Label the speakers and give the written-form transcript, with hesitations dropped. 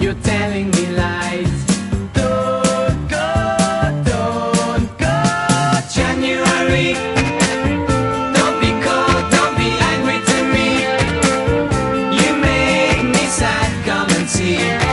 Speaker 1: You're telling me lies. Don't go, don't go. January, don't be cold, don't be angry to me. You make me sad, come and see.